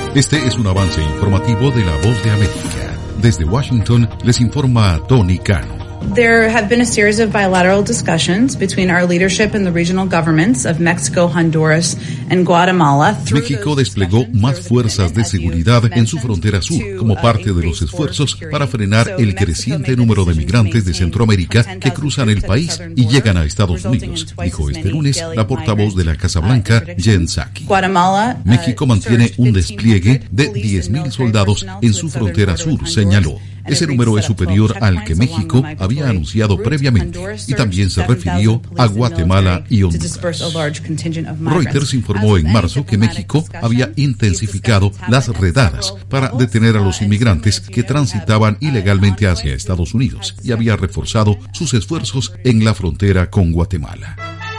Este es un avance informativo de La Voz de América. Desde Washington les informa Tony Cano. There have been a series of bilateral discussions between our leadership and the regional governments of Mexico, Honduras, and Guatemala. México desplegó más fuerzas de seguridad en su frontera sur como parte de los esfuerzos para frenar el creciente número de migrantes de Centroamérica que cruzan el país y llegan a Estados Unidos, dijo este lunes la portavoz de la Casa Blanca, Jen Psaki. México mantiene un despliegue de 10,000 soldados en su frontera sur, señaló. Ese número es superior al que México había anunciado previamente y también se refirió a Guatemala y Honduras. Reuters informó en marzo que México había intensificado las redadas para detener a los inmigrantes que transitaban ilegalmente hacia Estados Unidos y había reforzado sus esfuerzos en la frontera con Guatemala.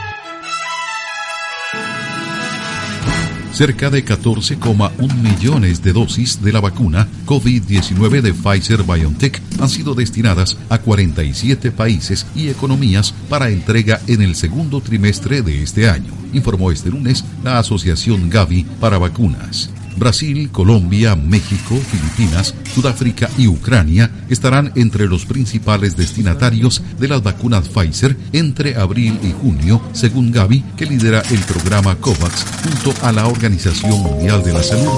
Cerca de 14,1 millones de dosis de la vacuna COVID-19 de Pfizer-BioNTech han sido destinadas a 47 países y economías para entrega en el segundo trimestre de este año, informó este lunes la Asociación Gavi para Vacunas. Brasil, Colombia, México, Filipinas, Sudáfrica y Ucrania estarán entre los principales destinatarios de las vacunas Pfizer entre abril y junio, según Gavi, que lidera el programa COVAX junto a la Organización Mundial de la Salud.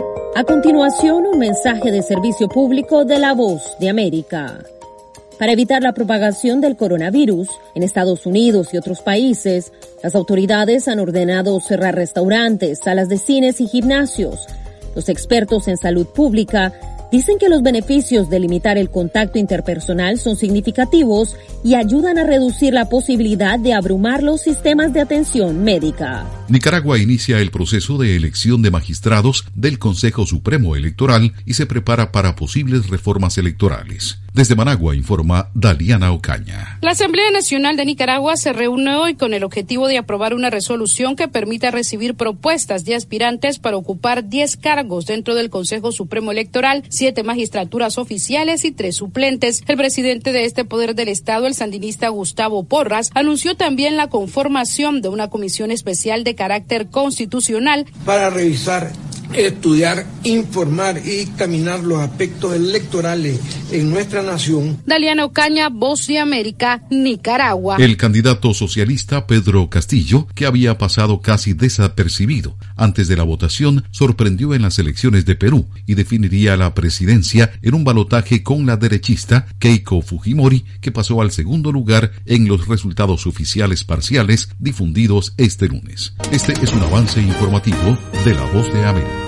A continuación, un mensaje de servicio público de La Voz de América. Para evitar la propagación del coronavirus en Estados Unidos y otros países, las autoridades han ordenado cerrar restaurantes, salas de cines y gimnasios. Los expertos en salud pública dicen que los beneficios de limitar el contacto interpersonal son significativos y ayudan a reducir la posibilidad de abrumar los sistemas de atención médica. Nicaragua inicia el proceso de elección de magistrados del Consejo Supremo Electoral y se prepara para posibles reformas electorales. Desde Managua informa Daliana Ocaña. La Asamblea Nacional de Nicaragua se reúne hoy con el objetivo de aprobar una resolución que permita recibir propuestas de aspirantes para ocupar 10 cargos dentro del Consejo Supremo Electoral, 7 magistraturas oficiales y 3 suplentes. El presidente de este poder del Estado, el sandinista Gustavo Porras, anunció también la conformación de una comisión especial de carácter constitucional para revisar, estudiar, informar y dictaminar los aspectos electorales en nuestra nación. Daliana Ocaña, Voz de América, Nicaragua. El candidato socialista Pedro Castillo, que había pasado casi desapercibido antes de la votación, sorprendió en las elecciones de Perú y definiría la presidencia en un balotaje con la derechista Keiko Fujimori, que pasó al segundo lugar en los resultados oficiales parciales difundidos este lunes. Este es un avance informativo de La Voz de América.